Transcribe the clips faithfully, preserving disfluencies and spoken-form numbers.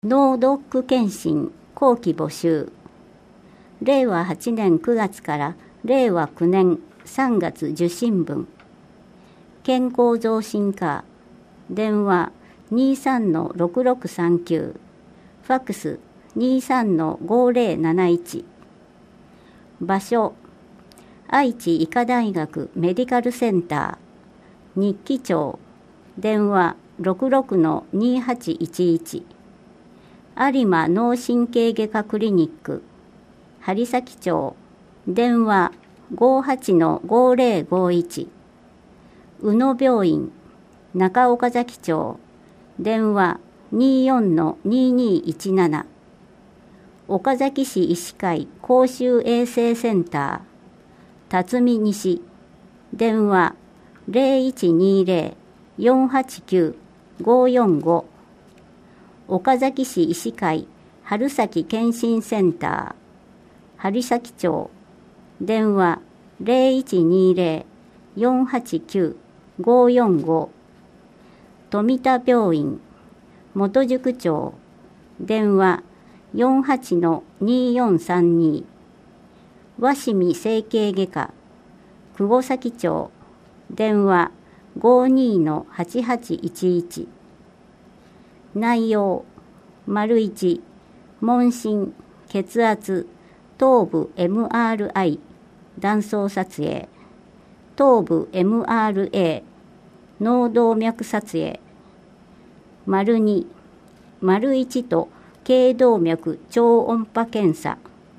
脳ドック検診後期募集。れいわはちねんくがつかられいわきゅうねんさんがつ受診分。健康増進課。電話 にじゅうさんのろくろくさんきゅう。ファックス にじゅうさんのごぜろなないち。場所愛知医科大学メディカルセンター日記町。電話 ろくろくのにはちいちいち。有馬脳神経外科クリニック針崎町。電話 ごはちのごぜろごいち。宇野病院中岡崎町。電話 にじゅうよんのににいちなな。岡崎市医師会公衆衛生センター辰巳西。電話 ぜろいちにぜろよんはちきゅうごよんご。岡崎市医師会春崎健診センター針崎町。電話 ぜろいちにぜろよんはちきゅうごよんご。富田病院元宿町。電話 よんはちのによんさんに。鷲見整形外科久保崎町。電話 ごにのはちはちいちいち。内容丸いち問診血圧頭部 エムアールアイ 断層撮影頭部 エムアールエー 脳動脈撮影丸に丸いちと頸動脈超音波検査。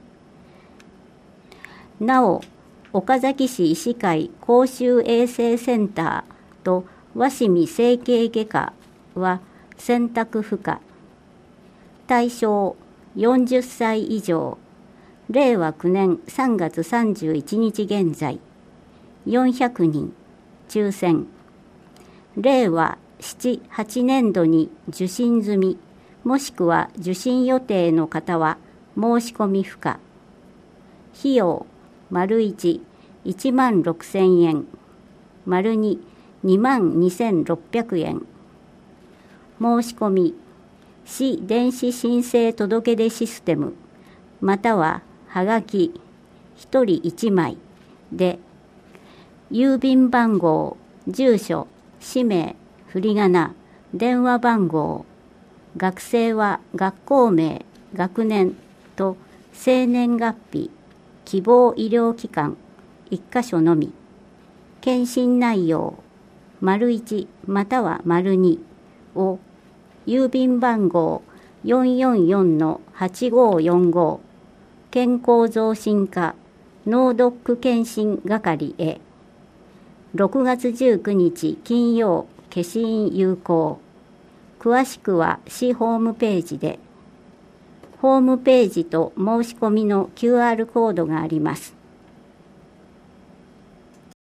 なお岡崎市医師会公衆衛生センターと鷲見整形外科は選択不可。対象よんじゅっさい以上。れいわきゅうねんさんがつさんじゅういちにち現在よんひゃくにん抽選。れいわなな、はちねんどに受診済みもしくは受診予定の方は申し込み不可。費用丸いち、いちまんろくせんえん丸に、にまんにせんろっぴゃくえん。申し込み市電子申請届出システムまたははがきひとりいちまいで郵便番号、住所、氏名、振り仮名、電話番号、学生は学校名、学年と生年月日、希望医療機関いっかしょのみ。検診内容丸いちまたは丸にを郵便番号 よんよんよんのはちごよんご 健康増進課脳ドック検診係へ。ろくがつじゅうくにち金曜消印有効。詳しくは市ホームページで。ホームページと申し込みの キューアール コードがあります。